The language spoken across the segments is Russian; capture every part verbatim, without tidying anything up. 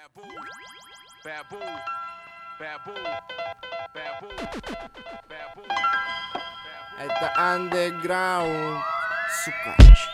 Bamboo, bamboo, bamboo, bamboo, bamboo. Это андеграунд, сука.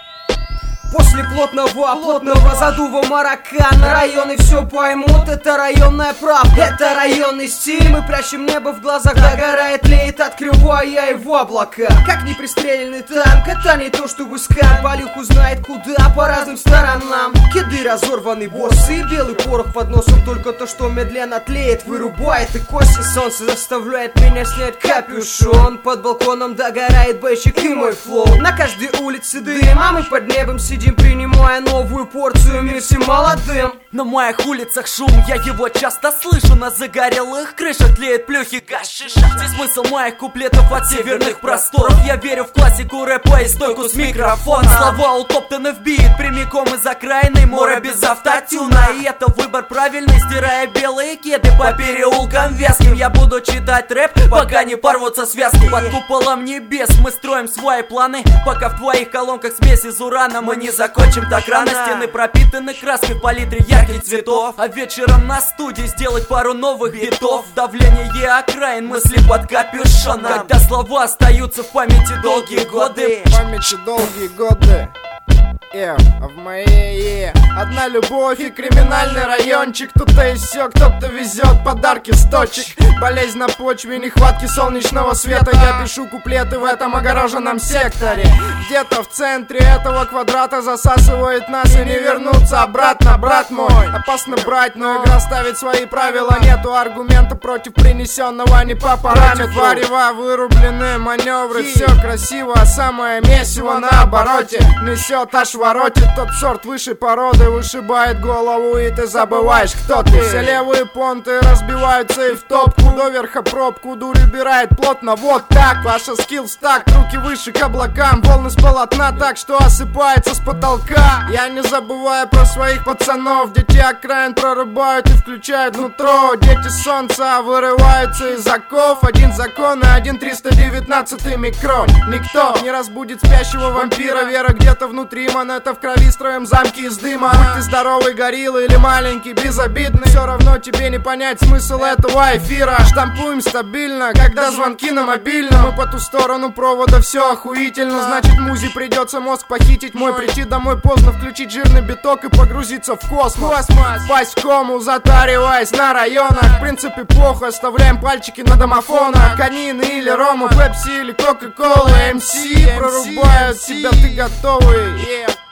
После плотного, плотного задува маракана районы все поймут, это районная правда, это районный стиль. Мы прячем небо в глазах, догорает, леет, открывая его облака. Как непристреленный танк, это не то чтобы скан. Валюху знает куда, по разным сторонам. Кеды разорваны, боссы, белый порох под носом. Только то, что медленно тлеет, вырубает и кости. Солнце заставляет меня снять капюшон. Под балконом догорает бэчик и мой флоу. На каждой улице дым, а мы под небом сидим, принимая новую порцию миси молодым. На моих улицах шум, я его часто слышу. На загорелых крышах тлеет плюхи гашиша. Здесь смысл моих куплетов от северных просторов. Я верю в классику рэпа и стойку с микрофона. Слова утоптаны в бит, прямиком из окраины моря без автотюна. И это выбор правильный, стирая белые кеды по переулкам вязким. Я буду читать рэп, пока не порвутся связки. Под куполом небес мы строим свои планы, пока в твоих колонках смесь из урана. Мы не закончим так рано. Стены пропитаны краской в палитре ярких цветов. А вечером на студии сделать пару новых битов. Давление окраин, мысли под капюшоном. Когда слова остаются в памяти долгие годы. В памяти долгие годы. Yeah, а в моей yeah. Одна любовь и криминальный райончик. Тут-то и сё, кто-то везет подарки с точек. Болезнь на почве нехватки солнечного света. Я пишу куплеты в этом огороженном секторе. Где-то в центре этого квадрата засасывает нас и не вернуться обратно, брат мой. Опасно брать, но игра ставит свои правила. Нету аргумента против принесенного не по параметру. Варева, вырублены маневры, все красиво, а самое месиво на обороте. Несет аж воротит тот сорт высшей породы, вышибает голову и ты забываешь, кто ты. Все левые понты разбиваются и в топку. Доверха пробку, дурь убирает плотно, вот так. Ваша скилл стак, руки выше к облакам. Волны с полотна так, что осыпается с потолка. Я не забываю про своих пацанов. Дети окраин прорубают и включают нутро. Дети солнца вырываются из оков. Один закон и один триста девятнадцатый микрон. Никто не разбудит спящего вампира. Вера где-то внутри, монета в крови, строим замки из дыма. Будь ты здоровый горилла или маленький безобидный, все равно тебе не понять смысл этого эфира. Штампуем стабильно, когда звонки на мобильном. Мы по ту сторону провода, все охуительно. Значит музе придется мозг похитить мой. Прийти домой поздно, включить жирный биток и погрузиться в космос. Пасть в кому, затариваясь на районах. В принципе плохо, оставляем пальчики на домофонах. Конины или рому, пепси или кока-кола. эм си прорубают тебя, ты готовый. Yeah.